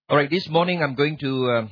All right, this morning I'm going to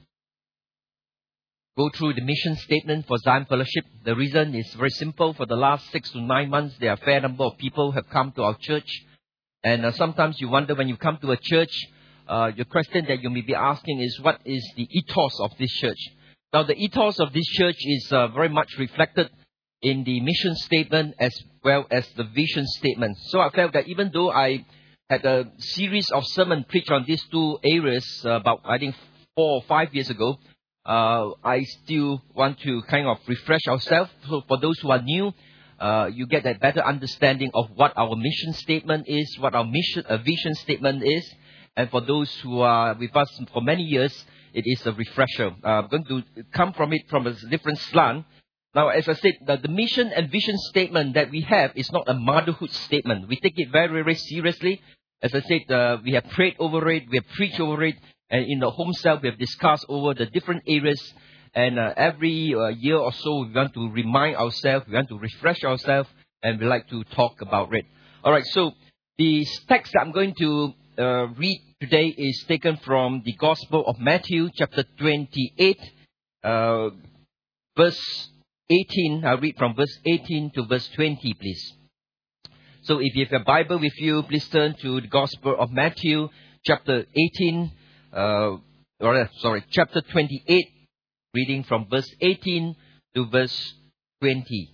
go through the mission statement for Zion Fellowship. The reason is very simple. For the last 6 to 9 months, there are a fair number of people have come to our church. And sometimes you wonder when you come to a church, the question that you may be asking is, what is the ethos of this church? Now, the ethos of this church is very much reflected in the mission statement as well as the vision statement. So I felt that even though I had a series of sermons preached on these two areas about, I think, 4 or 5 years ago, I still want to kind of refresh ourselves. So for those who are new, you get a better understanding of what our mission statement is, what our vision statement is. And for those who are with us for many years, it is a refresher. I'm going to come from it from a different slant. Now, as I said, the mission and vision statement that we have is not a motherhood statement. We take it very, very seriously. As I said, we have prayed over it, we have preached over it, and in the home cell, we have discussed over the different areas. And every year or so, we want to remind ourselves, we want to refresh ourselves, and we like to talk about it. All right, so the text that I'm going to read today is taken from the Gospel of Matthew, chapter 28, verse 18. I'll read from verse 18 to verse 20, please. So if you have a Bible with you, please turn to the Gospel of Matthew, chapter 28, reading from verse 18 to verse 20.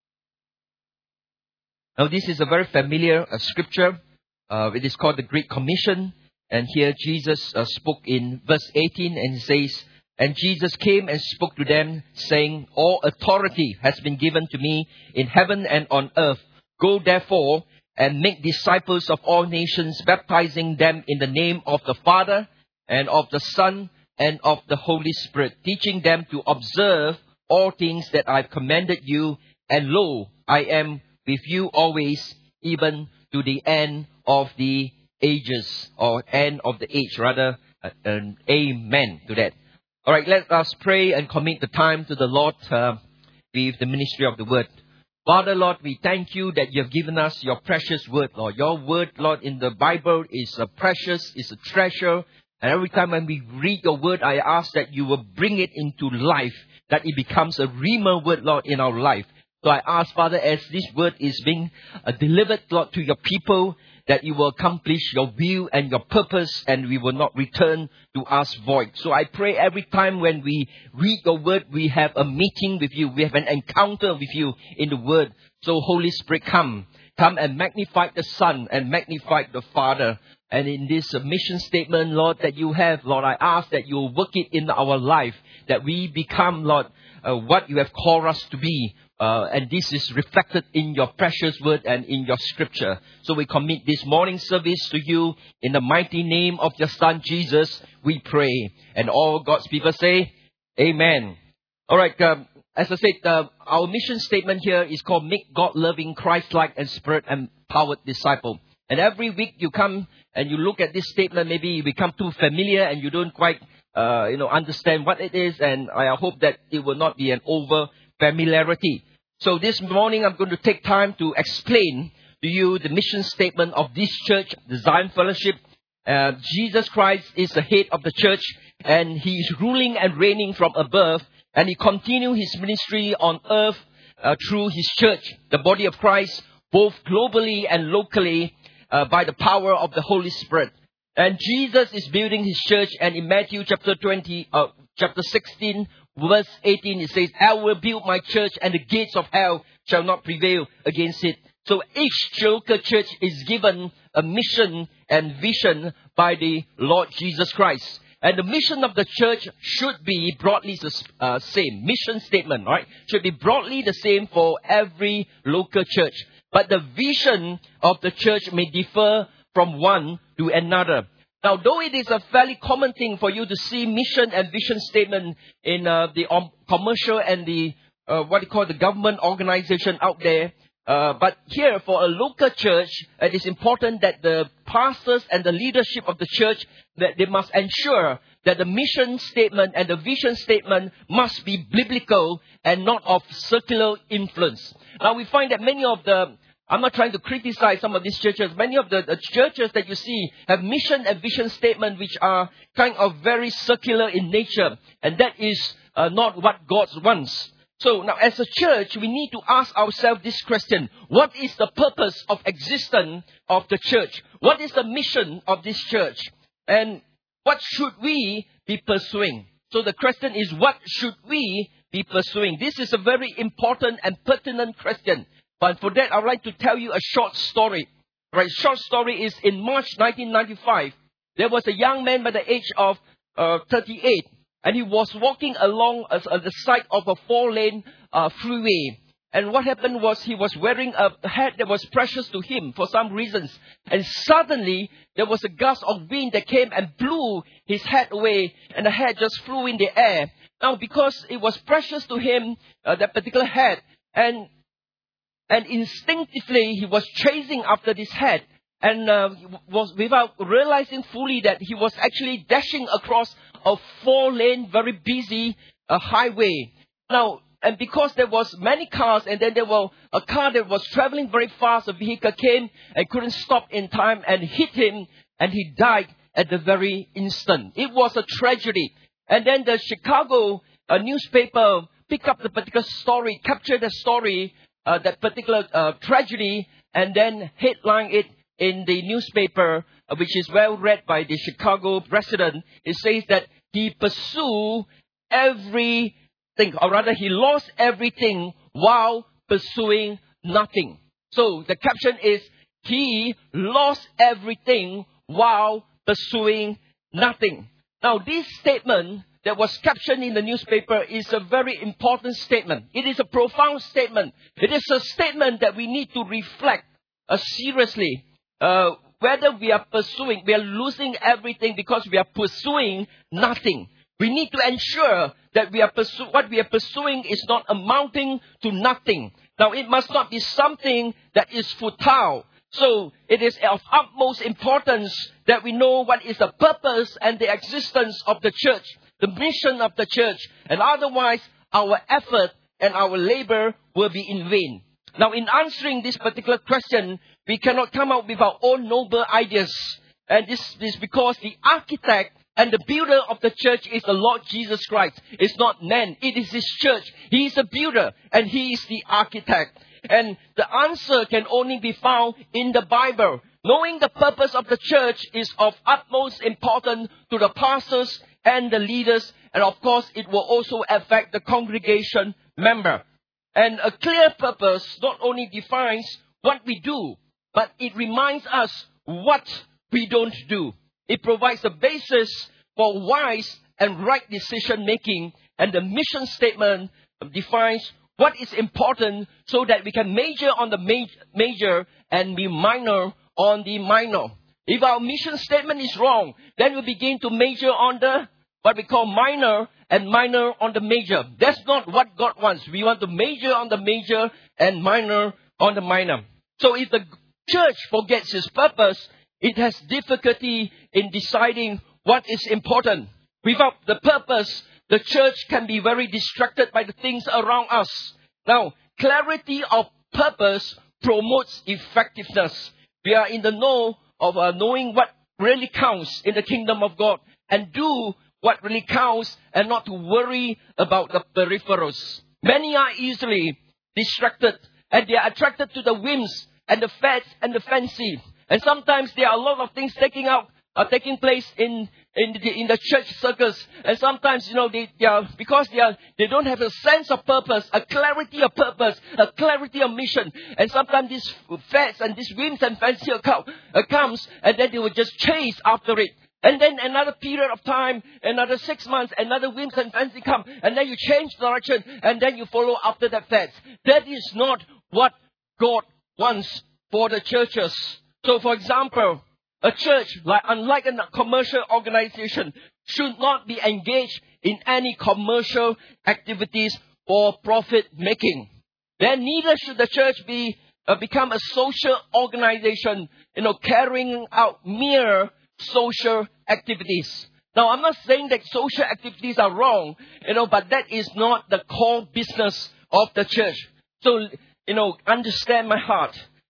Now this is a very familiar scripture. It is called the Great Commission. And here Jesus spoke in verse 18, and he says, "And Jesus came and spoke to them, saying, All authority has been given to me in heaven and on earth. Go therefore and make disciples of all nations, baptizing them in the name of the Father and of the Son and of the Holy Spirit, teaching them to observe all things that I've commanded you. And lo, I am with you always, even to the end of the ages," or end of the age, rather. Amen to that. All right, let us pray and commit the time to the Lord with the ministry of the word. Father, Lord, we thank you that you have given us your precious word, Lord. Your word, Lord, in the Bible is precious, is a treasure. And every time when we read your word, I ask that you will bring it into life, that it becomes a rhema word, Lord, in our life. So I ask, Father, as this word is being delivered, Lord, to your people, that you will accomplish your will and your purpose, and we will not return to us void. So I pray every time when we read your word, we have a meeting with you. We have an encounter with you in the word. So Holy Spirit, come and magnify the Son and magnify the Father. And in this mission statement, Lord, that you have, Lord, I ask that you will work it in our life, that we become, Lord, what you have called us to be. And this is reflected in your precious word and in your scripture. So we commit this morning service to you. In the mighty name of your Son, Jesus, we pray. And all God's people say, Amen. All right, as I said, our mission statement here is called Make God-Loving, Christ-like, and Spirit-Empowered Disciple. And every week you come and you look at this statement, maybe you become too familiar and you don't quite understand what it is. And I hope that it will not be an over-familiarity. So this morning, I'm going to take time to explain to you the mission statement of this church, the Zion Fellowship. Jesus Christ is the head of the church, and he is ruling and reigning from above, and he continues his ministry on earth through his church, the body of Christ, both globally and locally, by the power of the Holy Spirit. And Jesus is building his church, and in Matthew chapter 16, verse 18, it says, "I will build my church, and the gates of hell shall not prevail against it." So each local church is given a mission and vision by the Lord Jesus Christ. And the mission of the church should be broadly the same. Mission statement, right? Should be broadly the same for every local church. But the vision of the church may differ from one to another. Now, though it is a fairly common thing for you to see mission and vision statement in the commercial and the the government organization out there, but here for a local church, it is important that the pastors and the leadership of the church, that they must ensure that the mission statement and the vision statement must be biblical and not of circular influence. Now, we find that many of the I'm not trying to criticize some of these churches. Many of the churches that you see have mission and vision statement which are kind of very circular in nature. And that is not what God wants. So now as a church, we need to ask ourselves this question. What is the purpose of existence of the church? What is the mission of this church? And what should we be pursuing? So the question is, what should we be pursuing? This is a very important and pertinent question. But for that, I'd like to tell you a short story. Right, short story is in March 1995, there was a young man by the age of 38. And he was walking along the side of a 4-lane freeway. And what happened was he was wearing a hat that was precious to him for some reasons. And suddenly, there was a gust of wind that came and blew his hat away. And the hat just flew in the air. Now, because it was precious to him, that particular hat, and instinctively, he was chasing after this hat. And was without realizing fully that he was actually dashing across a 4-lane, very busy highway. Now, and because there was many cars, and then there was a car that was traveling very fast, a vehicle came and couldn't stop in time and hit him, and he died at the very instant. It was a tragedy. And then the Chicago newspaper picked up the particular story, captured the story, that particular tragedy, and then headlined it in the newspaper, which is well read by the Chicago resident. It says that he pursued everything, or rather he lost everything while pursuing nothing. So the caption is, he lost everything while pursuing nothing. Now this statement that was captioned in the newspaper is a very important statement. It is a profound statement. It is a statement that we need to reflect seriously. Whether we are losing everything because we are pursuing nothing. We need to ensure that what we are pursuing is not amounting to nothing. Now, it must not be something that is futile. So, it is of utmost importance that we know what is the purpose and the existence of the church, the mission of the church, and otherwise, our effort and our labor will be in vain. Now, in answering this particular question, we cannot come out with our own noble ideas. And this is because the architect and the builder of the church is the Lord Jesus Christ. It's not man. It is His church. He is the builder and He is the architect. And the answer can only be found in the Bible. Knowing the purpose of the church is of utmost importance to the pastors and the leaders. And of course, it will also affect the congregation member. And a clear purpose not only defines what we do, but it reminds us what we don't do. It provides a basis for wise and right decision making. And the mission statement defines what is important so that we can major on the major and be minor on the minor. If our mission statement is wrong, then we begin to major on the what we call minor and minor on the major. That's not what God wants. We want to major on the major and minor on the minor. So if the church forgets its purpose, it has difficulty in deciding what is important. Without the purpose, the church can be very distracted by the things around us. Now, clarity of purpose promotes effectiveness. We are in the know of knowing what really counts in the kingdom of God and do what really counts and not to worry about the peripherals. Many are easily distracted and they are attracted to the whims and the fads and the fancy. And sometimes there are a lot of things taking place in the church circles. And sometimes, because they don't have a sense of purpose, a clarity of purpose, a clarity of mission. And sometimes these fads and these whims and fancy comes, and then they will just chase after it. And then another period of time, another 6 months, another whims and fancy come. And then you change direction, and then you follow after that fads. That is not what God wants for the churches. So, for example, a church, unlike a commercial organization, should not be engaged in any commercial activities for profit making. Then neither should the church become a social organization, carrying out mere social activities. Now, I'm not saying that social activities are wrong, but that is not the core business of the church. So, understand my heart.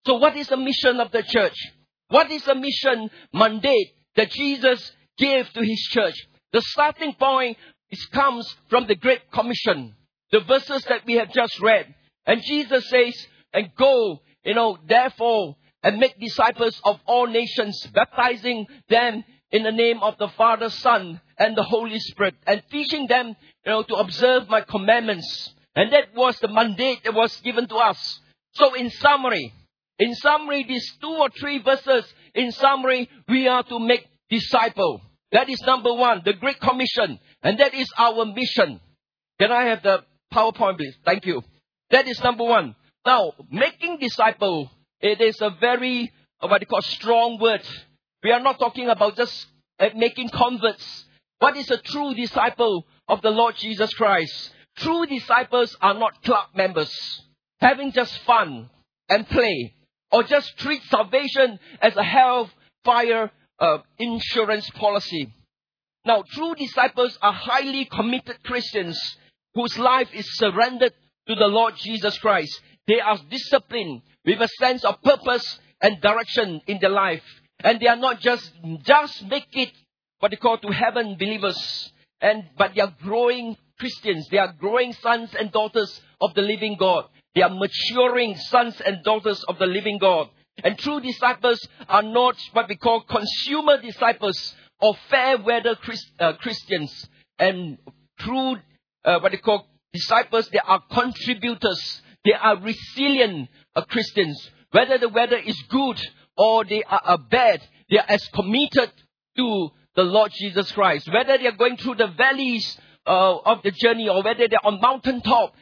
So what is the mission of the church? What is the mission mandate that Jesus gave to his church? The starting point comes from the Great Commission, the verses that we have just read. And Jesus says, and go, therefore, and make disciples of all nations, baptizing them in the name of the Father, Son, and the Holy Spirit, and teaching them, to observe my commandments. And that was the mandate that was given to us. So in summary, these 2 or 3 verses, in summary, we are to make disciple. That is number 1, the Great Commission. And that is our mission. Can I have the PowerPoint, please? Thank you. That is number 1. Now, making disciple, it is a very, strong word. We are not talking about just making converts. What is a true disciple of the Lord Jesus Christ? True disciples are not club members, having just fun and play, or just treat salvation as a hellfire insurance policy. Now, true disciples are highly committed Christians whose life is surrendered to the Lord Jesus Christ. They are disciplined with a sense of purpose and direction in their life. And they are not just make it to heaven believers, but they are growing Christians. They are growing sons and daughters of the living God. They are maturing sons and daughters of the living God. And true disciples are not what we call consumer disciples or fair weather Christians. And true disciples, they are contributors. They are resilient Christians. Whether the weather is good or they are bad, they are as committed to the Lord Jesus Christ. Whether they are going through the valleys of the journey or whether they are on mountaintop,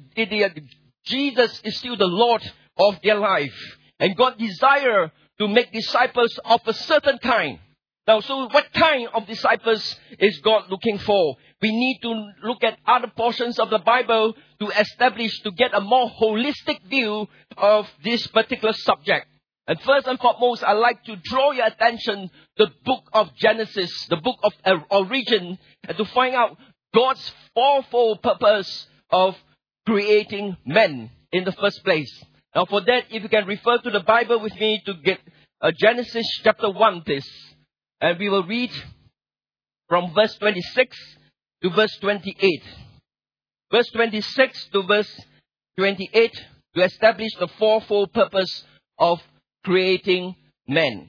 Jesus is still the Lord of their life. And God desires to make disciples of a certain kind. Now, so what kind of disciples is God looking for? We need to look at other portions of the Bible to get a more holistic view of this particular subject. And first and foremost, I'd like to draw your attention to the book of Genesis, the book of origin, and to find out God's fourfold purpose of creating men in the first place. Now for that, if you can refer to the Bible with me to get Genesis chapter 1, please. And we will read from verse 26 to verse 28. Verse 26 to verse 28 to establish the fourfold purpose of creating men.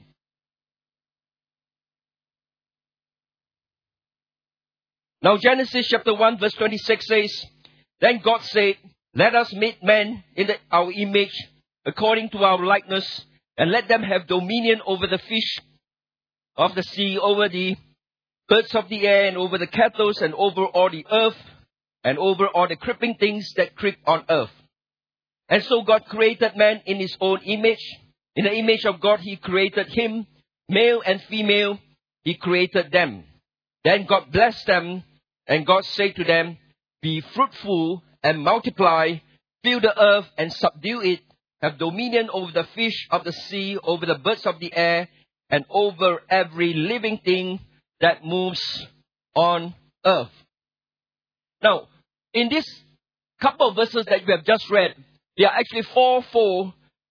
Now Genesis chapter 1 verse 26 says, Then God said, Let us make men in our image, according to our likeness, and let them have dominion over the fish of the sea, over the birds of the air, and over the cattle, and over all the earth, and over all the creeping things that creep on earth. And so God created man in his own image. In the image of God, he created him, male and female, he created them. Then God blessed them, and God said to them, Be fruitful and multiply, fill the earth and subdue it, have dominion over the fish of the sea, over the birds of the air, and over every living thing that moves on earth. Now, in this couple of verses that we have just read, there are actually fourfold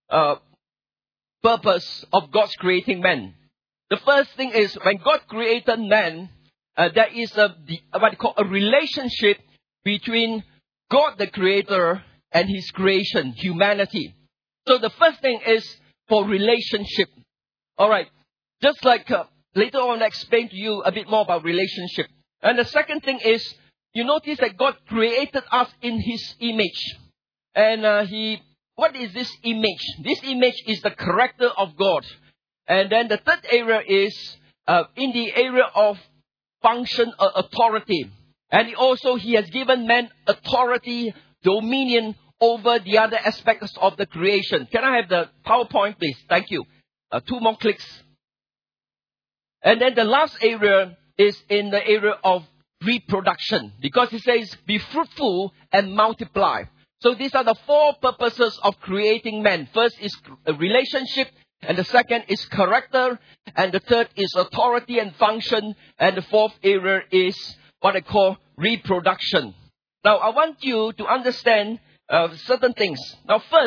purpose of God's creating man. The first thing is, when God created man, there is what we call a relationship between God the Creator and His creation, humanity. So the first thing is for relationship. Alright, just like later on I'll explain to you a bit more about relationship. And the second thing is, you notice that God created us in His image. And what is this image? This image is the character of God. And then the third area is in the area of function or authority. And also He has given man authority, dominion over the other aspects of the creation. Can I have the PowerPoint, please? Thank you. 2 more clicks. And then the last area is in the area of reproduction. Because it says, be fruitful and multiply. So these are the 4 purposes of creating man. First is a relationship. And the second is character. And the third is authority and function. And the fourth area is what I call reproduction. Now, I want you to understand certain things. Now, first,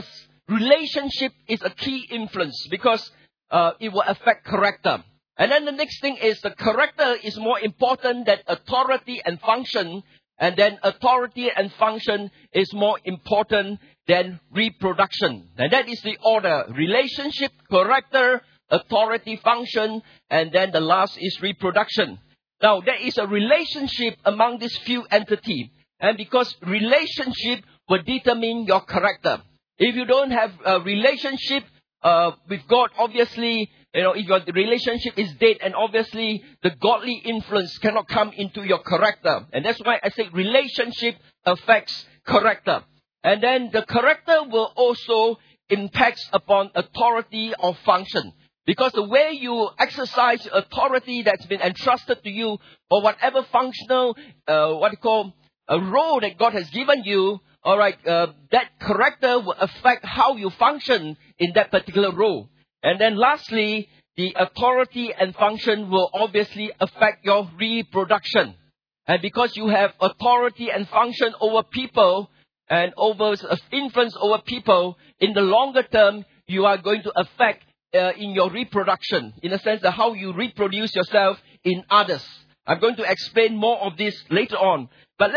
relationship is a key influence because it will affect character. And then the next thing is the character is more important than authority and function. And then authority and function is more important than reproduction. And that is the order. Relationship, character, authority, function, and then the last is reproduction. Now, there is a relationship among these few entities. And because relationship will determine your character. If you don't have a relationship with God, obviously, if your relationship is dead, and obviously the godly influence cannot come into your character. And that's why I say relationship affects character. And then the character will also impact upon authority or function. Because the way you exercise authority that's been entrusted to you, or whatever functional, a role that God has given you, alright, that character will affect how you function in that particular role. And then lastly, the authority and function will obviously affect your reproduction. And because you have authority and function over people and over influence over people, in the longer term, you are going to affect in your reproduction, in the sense of how you reproduce yourself in others. I'm going to explain more of this later on. But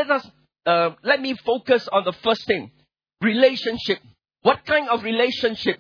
let me focus on the first thing, relationship. What kind of relationship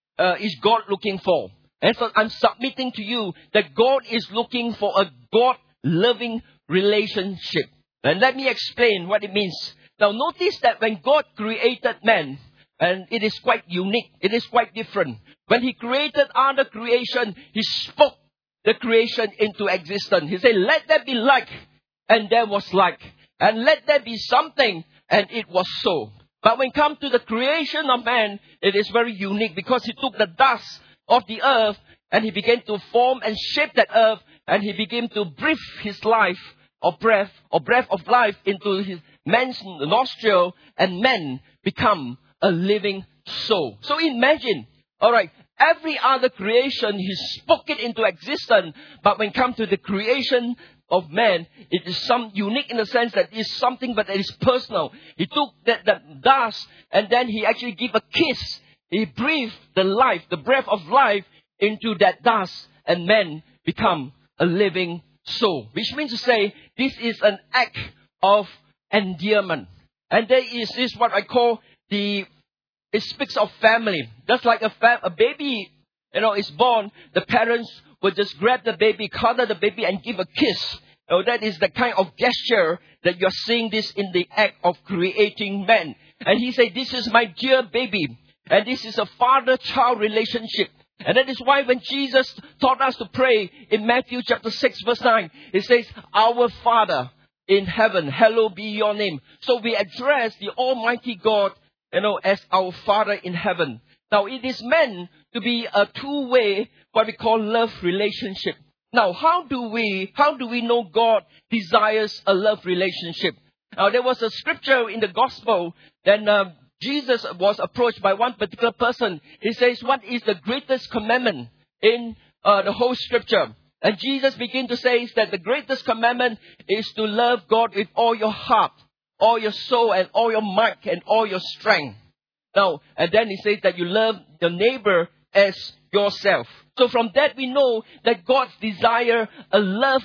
is God looking for? And so I'm submitting to you that God is looking for a God-loving relationship. And let me explain what it means. Now notice that when God created man, and it is quite unique, it is quite different. When He created other creation, He spoke the creation into existence. He said, let there be light, and there was light. And let there be something, and it was so. But when it comes to the creation of man, it is very unique because He took the dust of the earth and He began to form and shape that earth, and He began to breathe His life or breath of life into his man's nostril, and man become a living soul. So imagine, alright, every other creation He spoke it into existence, but when it comes to the creation of man, it is some unique in the sense that it is something but it is personal. He took that dust and then He actually gave a kiss. He breathed the life, the breath of life into that dust, and man become a living soul. Which means to say, this is an act of endearment. And there is this what I call it speaks of family. Just like a baby, is born, the parents will just grab the baby, cuddle the baby, and give a kiss. That is the kind of gesture that you're seeing this in the act of creating man. And He said, this is my dear baby. And this is a father-child relationship. And that is why when Jesus taught us to pray in Matthew chapter 6 verse 9, it says, our Father in heaven, hallowed be your name. So we address the Almighty God, as our Father in heaven. Now it is meant to be a two-way, what we call love relationship. Now how do we know God desires a love relationship? Now there was a scripture in the gospel, then Jesus was approached by one particular person. He says, what is the greatest commandment in the whole scripture? And Jesus began to say that the greatest commandment is to love God with all your heart, all your soul, and all your might, and all your strength. Now, and then He says that you love your neighbor as yourself. So from that we know that God's desire a love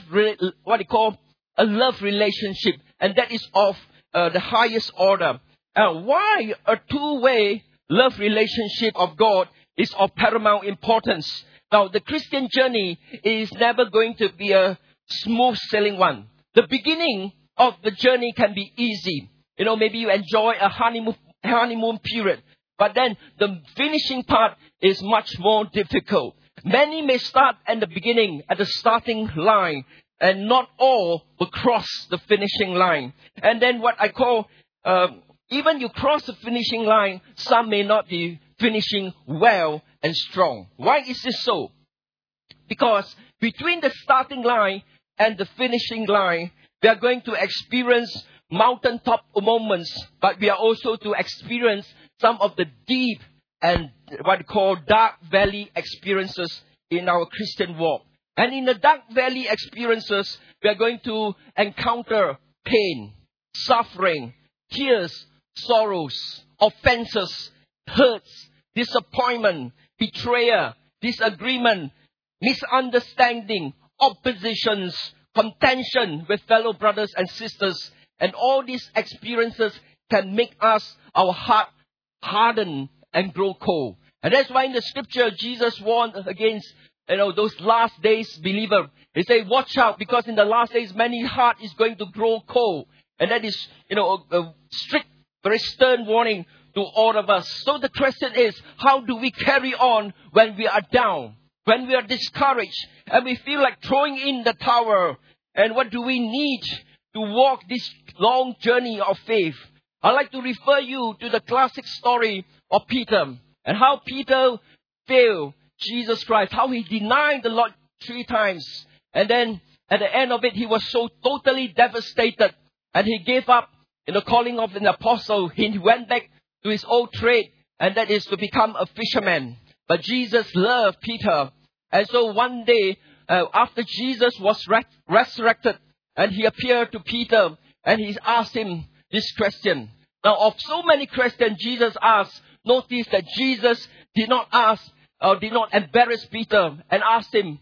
relationship, and that is of the highest order. Why a two-way love relationship of God is of paramount importance. Now, the Christian journey is never going to be a smooth sailing one. The beginning of the journey can be easy. Maybe you enjoy a honeymoon period. But then the finishing part is much more difficult. Many may start at the beginning, at the starting line, and not all will cross the finishing line. And then what I call, even you cross the finishing line, some may not be finishing well and strong. Why is this so? Because between the starting line and the finishing line, we are going to experience mountaintop moments, but we are also to experience some of the deep and what we call dark valley experiences in our Christian walk. And in the dark valley experiences, we are going to encounter pain, suffering, tears, sorrows, offenses, hurts, disappointment, betrayal, disagreement, misunderstanding, oppositions, contention with fellow brothers and sisters. And all these experiences can make our heart harden and grow cold. And that's why in the scripture, Jesus warned against, those last days believer. He said, watch out, because in the last days, many heart is going to grow cold. And that is, a strict, very stern warning to all of us. So the question is, how do we carry on when we are down, when we are discouraged, and we feel like throwing in the towel? And what do we need to walk this long journey of faith? I'd like to refer you to the classic story of Peter and how Peter failed Jesus Christ, how he denied the Lord 3 times. And then at the end of it, he was so totally devastated and he gave up in the calling of an apostle. He went back to his old trade, and that is to become a fisherman. But Jesus loved Peter. And so one day, after Jesus was resurrected, and he appeared to Peter, and he asked him this question. Now, of so many questions Jesus asked, notice that Jesus did not embarrass Peter and asked him,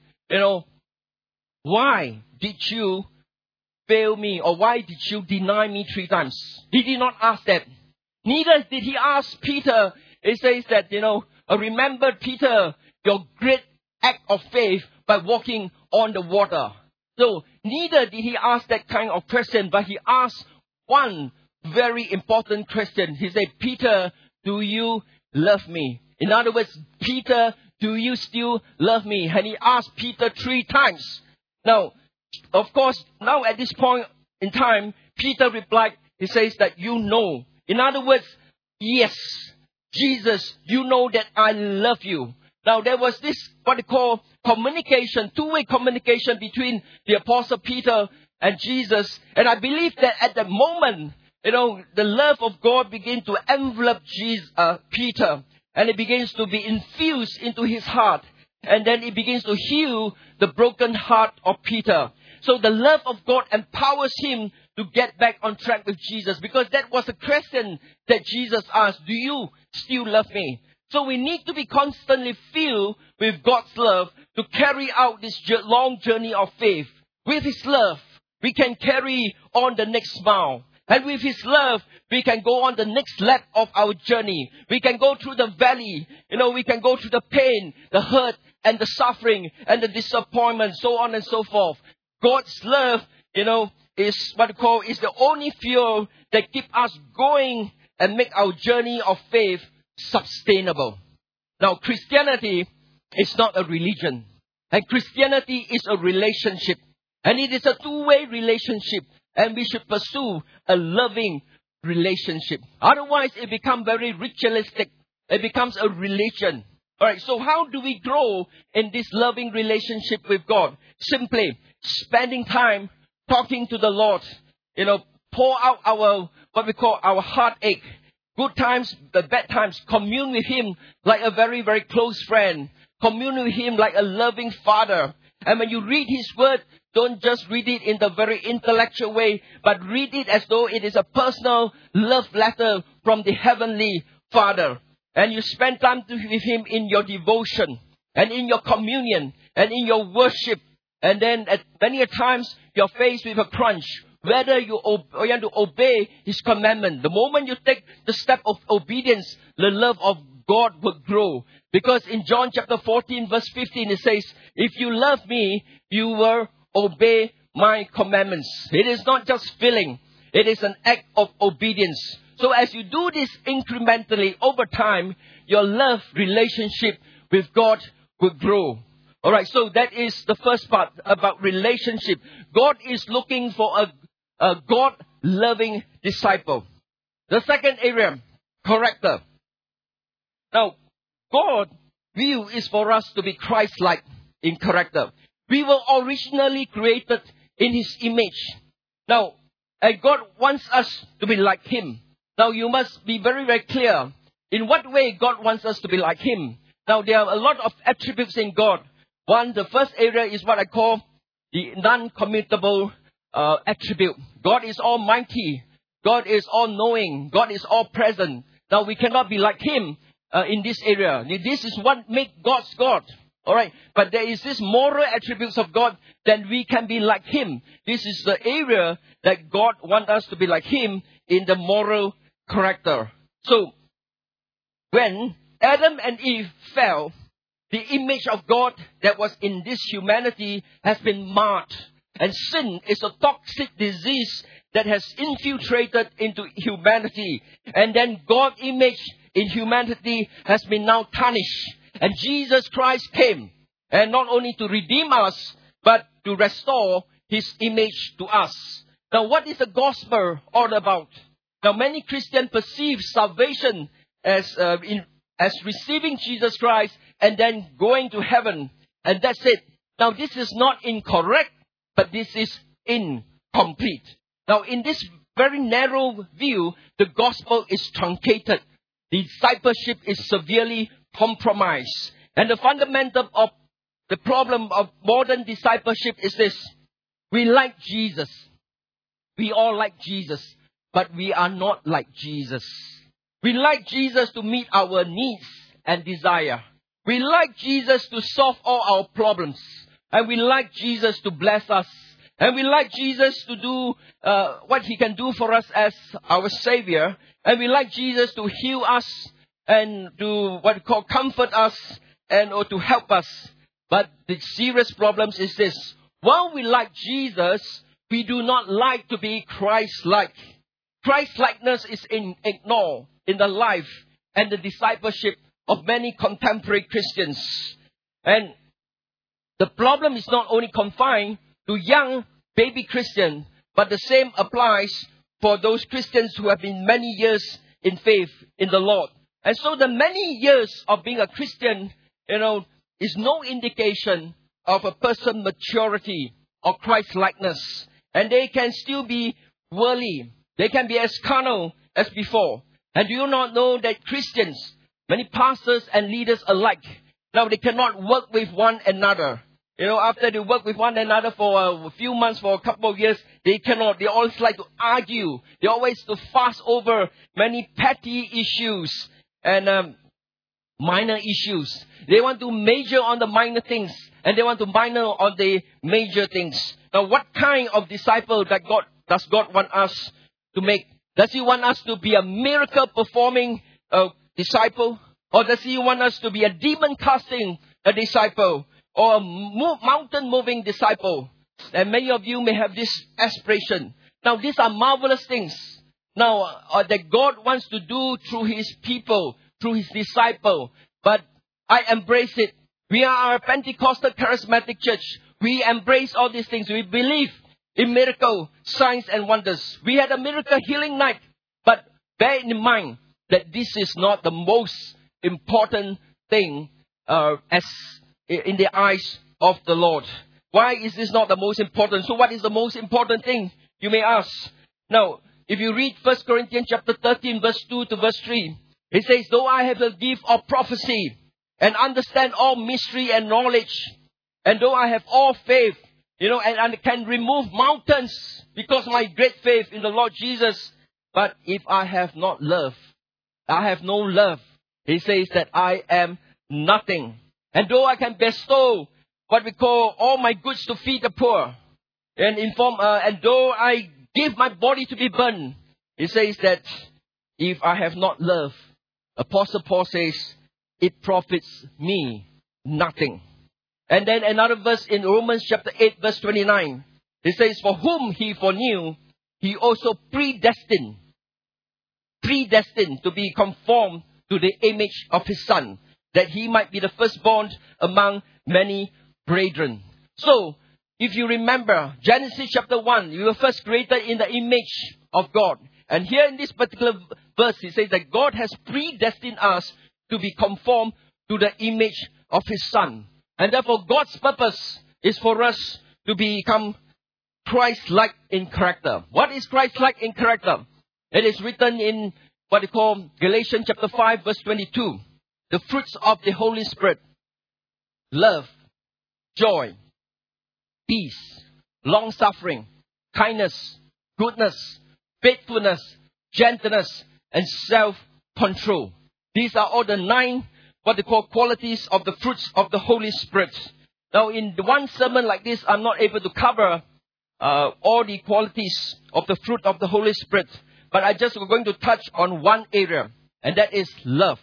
why did you fail me? Or why did you deny me 3 times? He did not ask that. Neither did he ask Peter. It says that, remember, Peter, your great act of faith by walking on the water. So, neither did he ask that kind of question, but he asked one very important question. He said, Peter, do you love me? In other words, Peter, do you still love me? And he asked Peter 3 times. Now, of course, now at this point in time, Peter replied, he says that you know. In other words, yes, Jesus, you know that I love you. Now, there was this, what they call communication, 2-way communication between the Apostle Peter and Jesus. And I believe that at the moment, the love of God began to envelop Peter. And it begins to be infused into his heart. And then it begins to heal the broken heart of Peter. So the love of God empowers him to get back on track with Jesus. Because that was a question that Jesus asked. Do you still love me? So we need to be constantly filled with God's love to carry out this long journey of faith. With His love, we can carry on the next mile. And with His love, we can go on the next lap of our journey. We can go through the valley. We can go through the pain, the hurt, and the suffering, and the disappointment, so on and so forth. God's love, is the only fuel that keeps us going and make our journey of faith sustainable. Now, Christianity is not a religion. And Christianity is a relationship. And it is a 2-way relationship. And we should pursue a loving relationship. Otherwise, it becomes very ritualistic. It becomes a religion. Alright, so how do we grow in this loving relationship with God? Simply spending time talking to the Lord. Pour out our heartache. Good times, the bad times. Commune with Him like a very, very close friend. Commune with Him like a loving father. And when you read His word, don't just read it in the very intellectual way, but read it as though it is a personal love letter from the Heavenly Father. And you spend time with Him in your devotion, and in your communion, and in your worship. And then at many times, you're faced with a crunch. Whether you want to obey His commandment. The moment you take the step of obedience, the love of God will grow. Because in John chapter 14 verse 15 it says, if you love me, you will obey my commandments. It is not just feeling. It is an act of obedience. So as you do this incrementally over time, your love relationship with God will grow. Alright, so that is the first part about relationship. God is looking for a God-loving disciple. The second area, character. Now, God's view is for us to be Christ-like in character. We were originally created in His image. Now, and God wants us to be like Him. Now, you must be very, very clear in what way God wants us to be like Him. Now, there are a lot of attributes in God. The first area is what I call the non-commutable attribute. God is almighty. God is all-knowing. God is all-present. Now, we cannot be like Him in this area. This is what makes God's God. All right. But there is this moral attributes of God that we can be like Him. This is the area that God wants us to be like Him in the moral character. So, when Adam and Eve fell, the image of God that was in this humanity has been marred. And sin is a toxic disease that has infiltrated into humanity. And then God's image in humanity has been now tarnished. And Jesus Christ came, and not only to redeem us, but to restore His image to us. Now, what is the gospel all about? Now, many Christians perceive salvation as receiving Jesus Christ and then going to heaven. And that's it. Now, this is not incorrect, but this is incomplete. Now, in this very narrow view, the gospel is truncated. Discipleship is severely compromised. And the fundamental of the problem of modern discipleship is this. We like Jesus. We all like Jesus. But we are not like Jesus. We like Jesus to meet our needs and desire. We like Jesus to solve all our problems. And we like Jesus to bless us. And we like Jesus to do what He can do for us as our Savior. And we like Jesus to heal us and to what we call comfort us and or to help us. But the serious problem is this. While we like Jesus, we do not like to be Christ-like. Christ-likeness is ignored in the life and the discipleship of many contemporary Christians. And the problem is not only confined to young baby Christians, but the same applies for those Christians who have been many years in faith in the Lord. And so the many years of being a Christian, is no indication of a person's maturity or Christ-likeness. And they can still be worldly. They can be as carnal as before. And do you not know that Christians, many pastors and leaders alike, now they cannot work with one another. After they work with one another for a few months, for a couple of years, they cannot. They always like to argue. They always to fuss over many petty issues and minor issues. They want to major on the minor things, and they want to minor on the major things. Now, what kind of disciple does God want us to make? Does He want us to be a miracle-performing disciple? Or does He want us to be a demon-casting disciple? Or a mountain-moving disciple? And many of you may have this aspiration. Now, these are marvelous things. Now, that God wants to do through His people, through His disciple. But I embrace it. We are a Pentecostal charismatic church. We embrace all these things. We believe in miracle, signs and wonders. We had a miracle healing night. But bear in mind that this is not the most important thing as in the eyes of the Lord. Why is this not the most important? So what is the most important thing? You may ask. Now, if you read 1 Corinthians chapter 13, verse 2 to verse 3, it says, though I have the gift of prophecy and understand all mystery and knowledge, and though I have all faith, and I can remove mountains because of my great faith in the Lord Jesus, but if I have not love, I have no love. He says that I am nothing. And though I can bestow what we call all my goods to feed the poor, and though I give my body to be burned, he says that if I have not love, Apostle Paul says, it profits me nothing. And then another verse in Romans chapter 8, verse 29, it says, for whom He foreknew, He also predestined to be conformed to the image of His Son, that He might be the firstborn among many brethren. So, if you remember, Genesis chapter 1, you were first created in the image of God. And here in this particular verse, it says that God has predestined us to be conformed to the image of His Son. And therefore, God's purpose is for us to become Christ-like in character. What is Christ-like in character? It is written in what they call Galatians chapter 5, verse 22. The fruits of the Holy Spirit: love, joy, peace, long-suffering, kindness, goodness, faithfulness, gentleness, and self-control. These are all the 9, what they call qualities of the fruits of the Holy Spirit. Now, in the one sermon like this, I'm not able to cover all the qualities of the fruit of the Holy Spirit. But I just going to touch on one area, and that is love.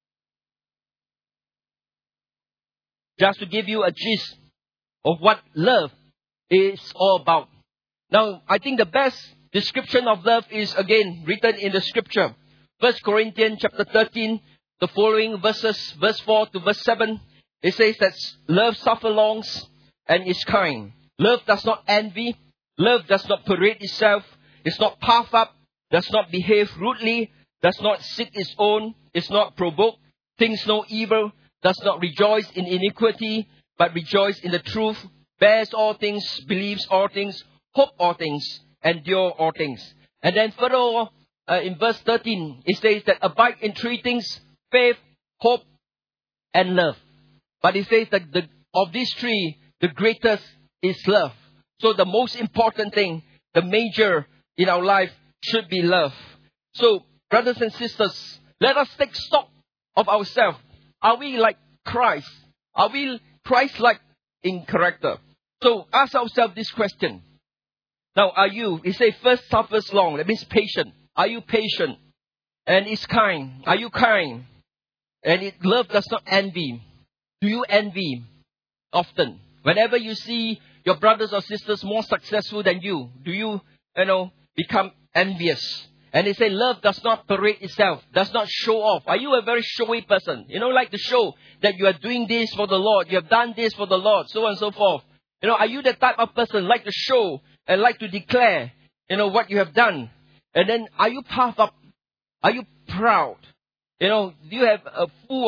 Just to give you a gist of what love is all about. Now, I think the best description of love is again written in the scripture. 1 Corinthians chapter 13, the following verses, verse 4 to verse 7. It says that love suffers long and is kind. Love does not envy. Love does not parade itself. Is not puffed up. Does not behave rudely. Does not seek its own. Is not provoked. Thinks no evil. Does not rejoice in iniquity, but rejoice in the truth. Bears all things. Believes all things. Hope all things. Endure all things. And then further in verse 13, it says that abide in 3 things: faith, hope, and love. But it says that of these 3, the greatest is love. So the most important thing, the major in our life, should be love. So, brothers and sisters, let us take stock of ourselves. Are we like Christ? Are we Christ-like in character? So, ask ourselves this question. Now, are you, it says first suffers long, that means patient. Are you patient? And is kind. Are you kind? And love does not envy. Do you envy often? Whenever you see your brothers or sisters more successful than you, do you become envious? And they say love does not parade itself, does not show off. Are you a very showy person? Like to show that you are doing this for the Lord, you have done this for the Lord, so on and so forth. Are you the type of person like to show and like to declare, what you have done? And then, are you puffed up? Are you proud? Do you have a full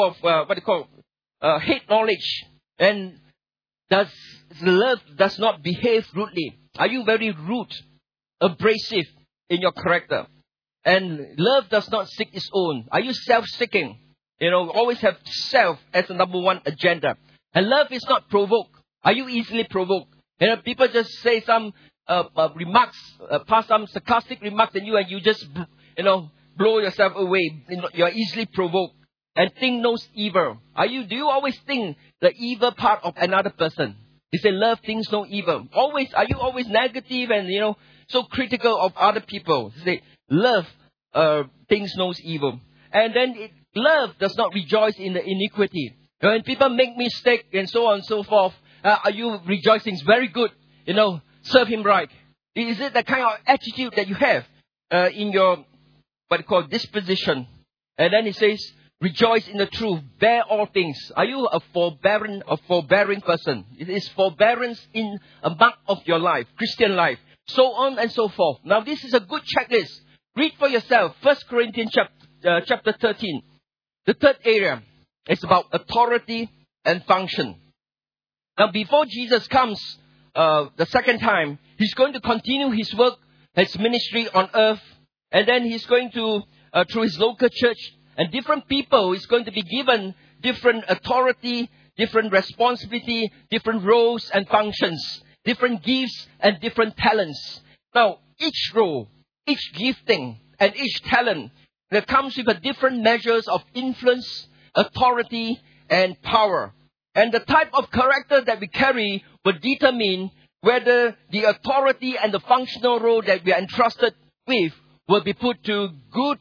of hate knowledge? And love does not behave rudely? Are you very rude, abrasive in your character? And love does not seek its own. Are you self-seeking? Always have self as the number one agenda. And love is not provoked. Are you easily provoked? People just say some remarks, pass some sarcastic remarks at you, and you just, blow yourself away. You're easily provoked. And think no evil. Do you always think the evil part of another person? You say love thinks no evil. Are you always negative and, so critical of other people? You say love thinks no evil. And then love does not rejoice in the iniquity. When people make mistake and so on and so forth, are you rejoicing? It's very good. Serve him right. Is it the kind of attitude that you have in your disposition? And then it says, rejoice in the truth, bear all things. Are you a forbearing person? It is forbearance in a mark of your life, Christian life, so on and so forth. Now, this is a good checklist. Read for yourself, 1 Corinthians chapter 13. The third area is about authority and function. Now, before Jesus comes the second time, he's going to continue his work, his ministry on earth, and then he's going to, through his local church, and different people is going to be given different authority, different responsibility, different roles and functions, different gifts and different talents. Now, each role, each gifting, and each talent that comes with a different measures of influence, authority, and power. And the type of character that we carry will determine whether the authority and the functional role that we are entrusted with will be put to good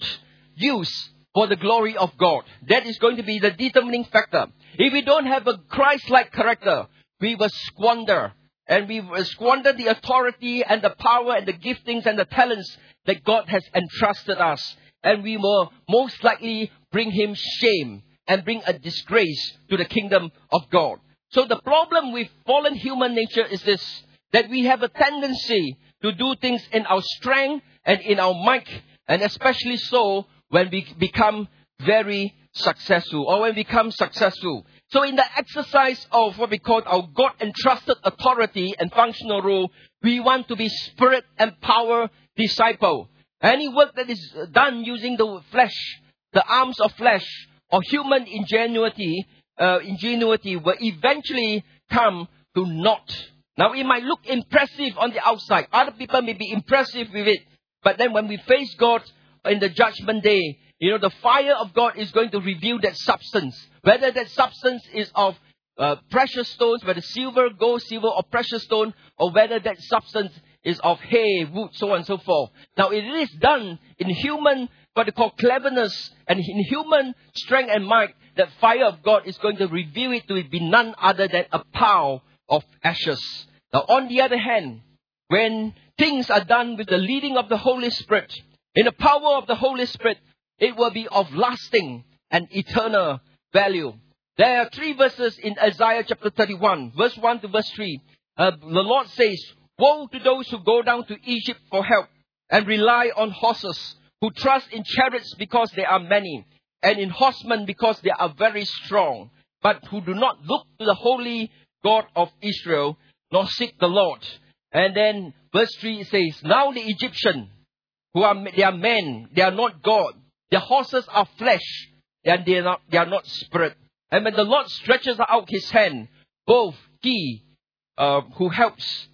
use for the glory of God. That is going to be the determining factor. If we don't have a Christ-like character, we will squander. And we will squander the authority and the power and the giftings and the talents that God has entrusted us. And we will most likely bring him shame and bring a disgrace to the kingdom of God. So the problem with fallen human nature is this, that we have a tendency to do things in our strength and in our might, and especially so when we become very successful or when we become successful. So in the exercise of what we call our God-entrusted authority and functional role, we want to be spirit and power disciple. Any work that is done using the flesh, the arms of flesh, or human ingenuity will eventually come to naught. Now, it might look impressive on the outside. Other people may be impressive with it. But then when we face God in the judgment day, the fire of God is going to reveal that substance. Whether that substance is of precious stones, whether silver, gold, silver, or precious stone, or whether that substance is of hay, wood, so on and so forth. Now, it is done in human, what they call cleverness, and in human strength and might. That fire of God is going to reveal it to be none other than a pile of ashes. Now, on the other hand, when things are done with the leading of the Holy Spirit, in the power of the Holy Spirit, it will be of lasting and eternal value. There are 3 verses in Isaiah chapter 31, verse 1 to verse 3. The Lord says, "Woe to those who go down to Egypt for help and rely on horses, who trust in chariots because they are many, and in horsemen because they are very strong, but who do not look to the holy God of Israel, nor seek the Lord." And then verse 3 says, "Now the Egyptian, they are men, they are not God. Their horses are flesh, and they are not spirit. And when the Lord stretches out his hand, both he who helps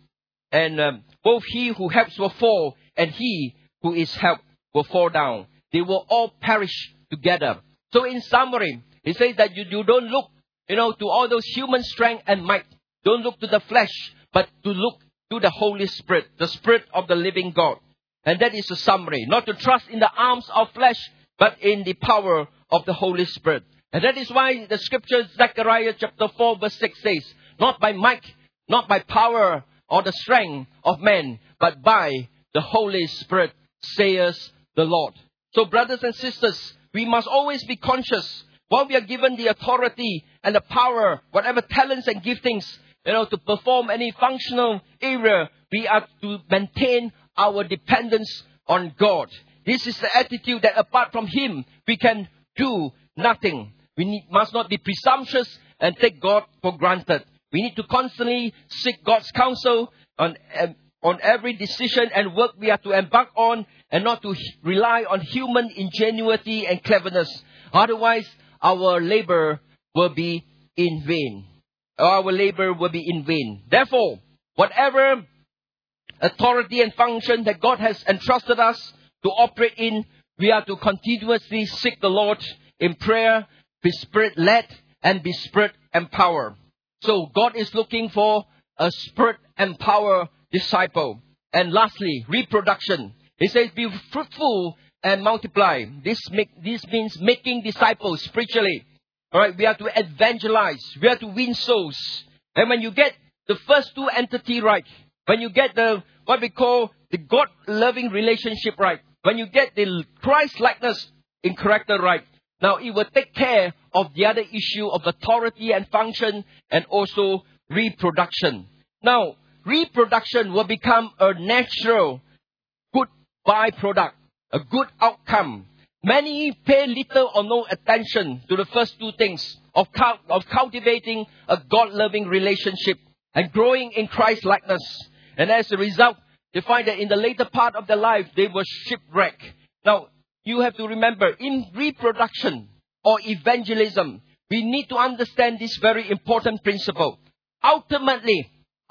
will fall, and he who is helped will fall down. They will all perish together." So in summary, it says that you don't look, to all those human strength and might. Don't look to the flesh, but to look to the Holy Spirit, the Spirit of the living God. And that is a summary. Not to trust in the arms of flesh, but in the power of the Holy Spirit. And that is why the scripture, Zechariah chapter 4 verse 6 says, "Not by might, not by power or the strength of man, but by the Holy Spirit, says the Lord." So brothers and sisters, we must always be conscious, while we are given the authority and the power, whatever talents and giftings, to perform any functional area, we are to maintain our dependence on God. This is the attitude that apart from Him, we can do nothing. We must not be presumptuous and take God for granted. We need to constantly seek God's counsel on every decision and work we are to embark on, and not to rely on human ingenuity and cleverness. Otherwise, our labor will be in vain. Our labor will be in vain. Therefore, whatever authority and function that God has entrusted us to operate in, we are to continuously seek the Lord in prayer, be Spirit-led, and be Spirit-empowered. So God is looking for a Spirit-empowered disciple. And lastly, reproduction. It says, "Be fruitful and multiply." This means making disciples spiritually. Alright, we are to evangelize. We are to win souls. And when you get the first 2 entities right, when you get what we call the God-loving relationship right, when you get the Christ-likeness in character right, now it will take care of the other issue of authority and function, and also reproduction. Now, reproduction will become a natural, good byproduct, a good outcome. Many pay little or no attention to the first 2 things of cultivating a God-loving relationship and growing in Christ-likeness. And as a result, they find that in the later part of their life, they were shipwrecked. Now, you have to remember, in reproduction or evangelism, we need to understand this very important principle. Ultimately,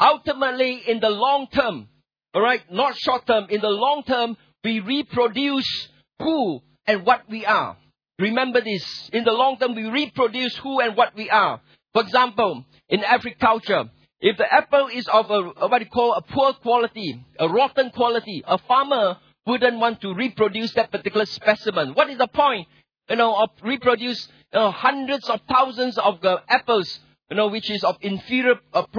in the long term, alright, not short term, in the long term, we reproduce who and what we are. Remember this. In the long term, we reproduce who and what we are. For example, in agriculture, if the apple is of what you call a poor quality, a rotten quality, a farmer wouldn't want to reproduce that particular specimen. What is the point, of reproduce hundreds of thousands of apples, which is of inferior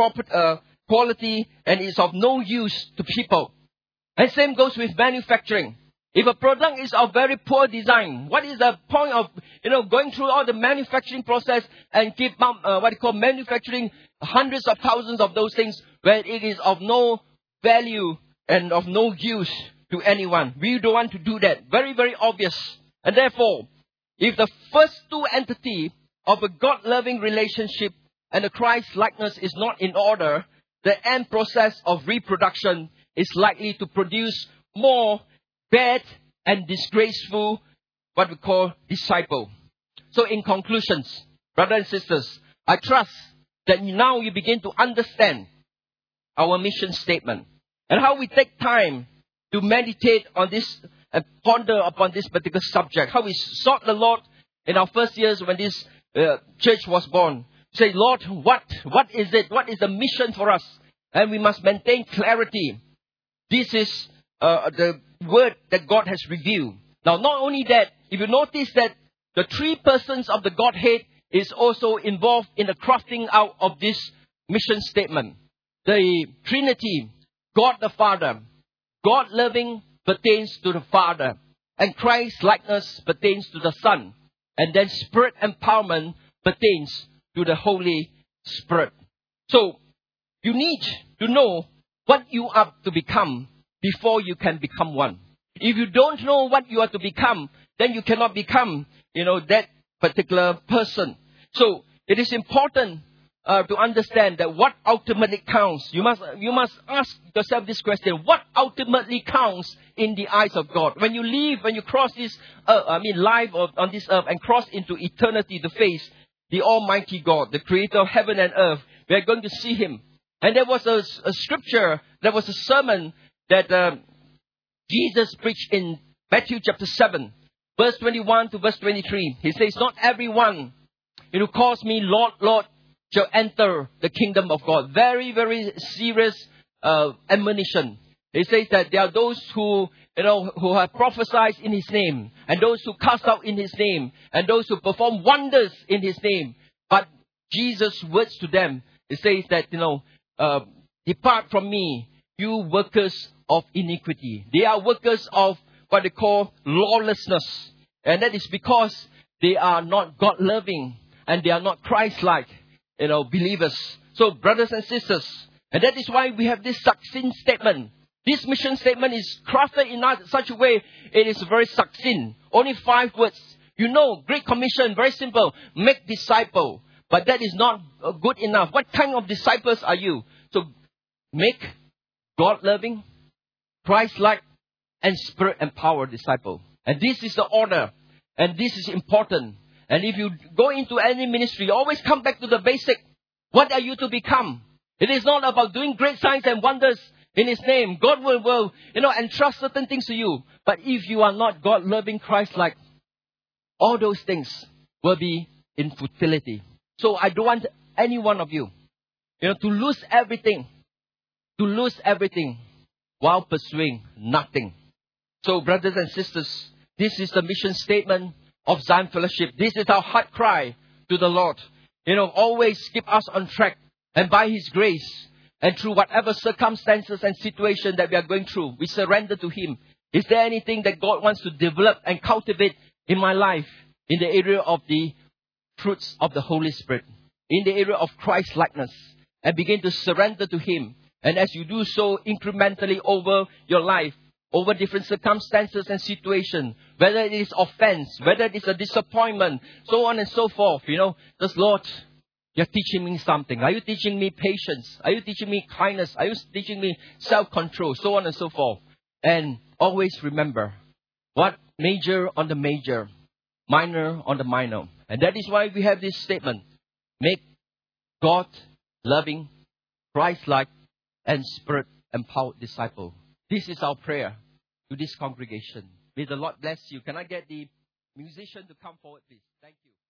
quality and is of no use to people. And same goes with manufacturing. If a product is of very poor design, what is the point of, going through all the manufacturing process and keep manufacturing hundreds of thousands of those things where it is of no value and of no use to anyone? We don't want to do that. Very, very obvious. And therefore, if the first 2 entities of a God-loving relationship and the Christ-likeness is not in order, the end process of reproduction is likely to produce more bad and disgraceful, what we call disciple. So in conclusions, brothers and sisters, I trust that now you begin to understand our mission statement and how we take time to meditate on this and ponder upon this particular subject. How we sought the Lord in our first years when this church was born. Say, Lord, what is it? What is the mission for us? And we must maintain clarity. This is the word that God has revealed. Now, not only that, if you notice that the three persons of the Godhead is also involved in the crafting out of this mission statement. The Trinity, God the Father, God loving pertains to the Father, and Christ likeness pertains to the Son, and then Spirit empowerment pertains to the Holy Spirit. So, you need to know what you are to become before you can become one. If you don't know what you are to become, then you cannot become, that particular person. So, it is important to understand that what ultimately counts. You must ask yourself this question: what ultimately counts in the eyes of God? When you cross this, life on this earth and cross into eternity to face the Almighty God, the Creator of heaven and earth, we are going to see Him. And there was a scripture, there was a sermon that Jesus preached in Matthew chapter 7, verse 21 to verse 23. He says, "Not everyone who calls me Lord, Lord, shall enter the kingdom of God." Very, very serious admonition. He says that there are those who have prophesied in His name, and those who cast out in His name, and those who perform wonders in His name. But Jesus' words to them, He says that, "Depart from me, you workers of iniquity." They are workers of what they call lawlessness. And that is because they are not God-loving and they are not Christ-like, believers. So, brothers and sisters, and that is why we have this succinct statement. This mission statement is crafted in such a way, it is very succinct. Only 5 words. Great Commission, very simple. Make disciple. But that is not good enough. What kind of disciples are you? So, make God-loving, Christ-like, and Spirit-empowered disciple. And this is the order. And this is important. And if you go into any ministry, always come back to the basic. What are you to become? It is not about doing great signs and wonders in His name. God will entrust certain things to you. But if you are not God-loving, Christ-like, all those things will be in futility. So I don't want any one of you, to lose everything. To lose everything while pursuing nothing. So, brothers and sisters, this is the mission statement of Zion Fellowship. This is our heart cry to the Lord. Always keep us on track. And by His grace, and through whatever circumstances and situation that we are going through, we surrender to Him. Is there anything that God wants to develop and cultivate in my life in the area of the fruits of the Holy Spirit, in the area of Christ likeness, and begin to surrender to Him? And as you do so incrementally over your life, over different circumstances and situations, whether it is offense, whether it is a disappointment, so on and so forth, just Lord, You're teaching me something. Are you teaching me patience? Are you teaching me kindness? Are you teaching me self-control? So on and so forth. And always remember, what major on the major, minor on the minor. And that is why we have this statement. Make God loving, Christ-like, and Spirit-empowered disciple. This is our prayer to this congregation. May the Lord bless you. Can I get the musician to come forward, please? Thank you.